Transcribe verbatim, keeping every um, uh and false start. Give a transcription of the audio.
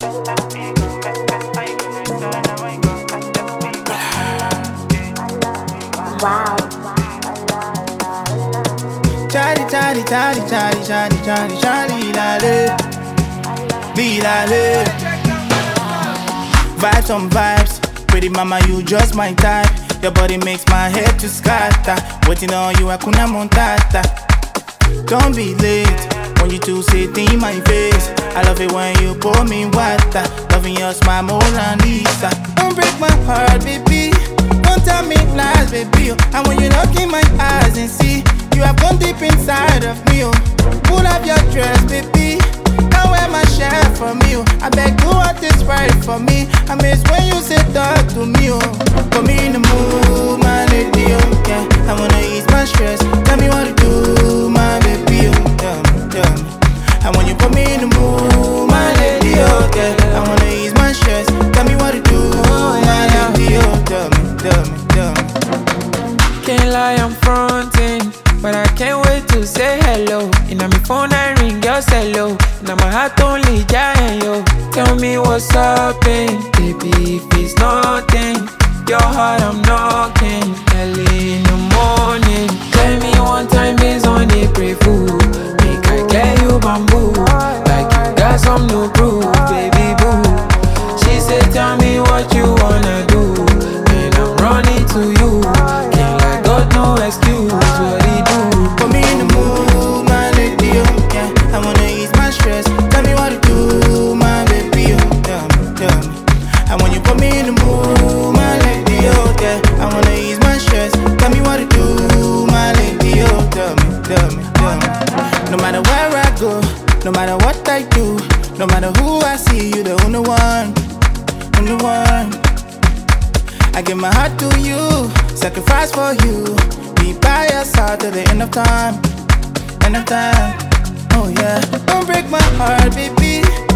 Wow. Charlie, Charlie, Charlie, Charlie, Charlie, Charlie, Charlie, lale, be lale. Vibes on vibes, pretty mama, you just my type. Your body makes my head to scatter. Waiting on you, hakuna montata. Don't be late when you two sit in my face. I love it when you pour me water. Loving your smile, Mona Lisa. Don't break my heart, baby. Don't tell me lies, baby. And when you look in my eyes and see you have gone deep inside of me, oh. Pull up your dress, baby. Can't wear my shirt for me, oh. I beg, do what is right for me. I miss when you say talk to me, oh. Put me in the mood, my lady, oh. Yeah, I wanna ease my stress. Tell me what to do, my baby, oh. Tell me, tell me. And when you put me in the mood, my lady, oh. Yeah, I wanna ease my stress. Tell me what to do, my lady, oh. Tell me, tell me, tell me. Can't lie, I'm fronting, but I can't wait to say hello. And I'm phone I ring your cello. Now my heart only giant, yo. Tell me what's up, babe. Baby, if it's nothing, your heart I'm knocking. Early in the morning. Tell me one time is on a pray fool. Make I get you bamboo. Like you got some new proof, baby boo. She said, tell me what you wanna do. And I'm running to you. Can't let God no excuse what he do. Put me in the mood, my lady, oh. Yeah, I wanna ease my stress. Tell me what to do, my baby, oh. Tell me, tell me. And when you put me in the mood, my lady, oh. Yeah, I wanna ease my stress. Tell me what to do, my lady, oh. Tell me, tell me, tell me. No matter where I go, no matter what I do, no matter who I see, you the only one, only one. I give my heart to you, sacrifice for you. Be by your side till the end of time, end of time. Oh yeah, don't break my heart, baby.